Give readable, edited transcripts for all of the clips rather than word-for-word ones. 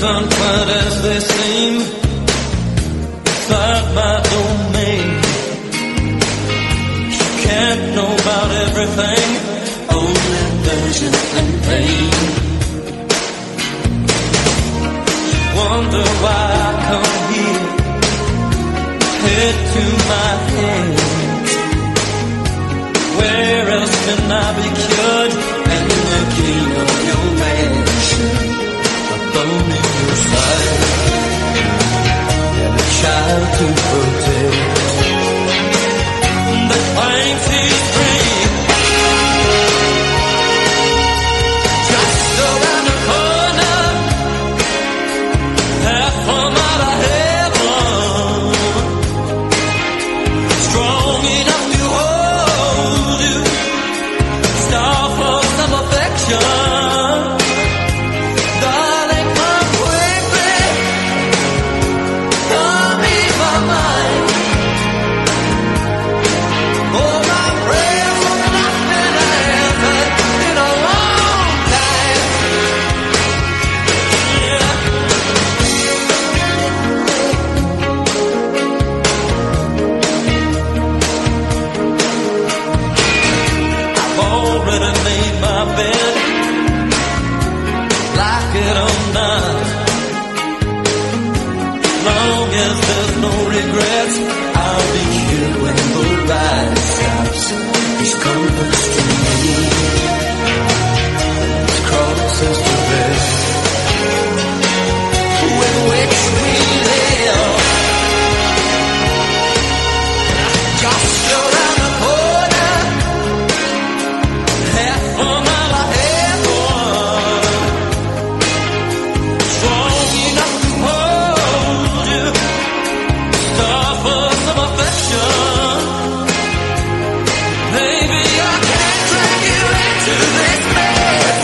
aren't quite as they seem. Inside my domain, she can't know about everything, only pleasure and pain. She wonder why I come here, head to my hands. Where else can I be cured? And the king of your mansion, a bone in your side, and a child to protect that claims he's free. Just around the corner, half a mile of heaven, strong enough to hold you, star for some affection. Regrets, I'll be here when the ride stops. These comforts to me, these crosses to bear, with which we live. Just around the corner, half a mile of heaven, strong enough to hold you. For some affection, maybe I can drag you into this mess.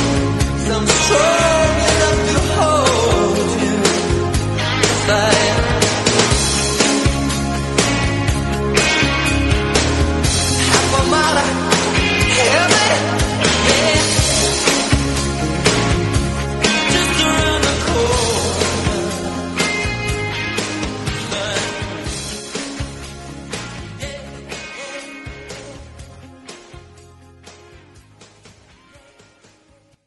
Strong enough to hold you, like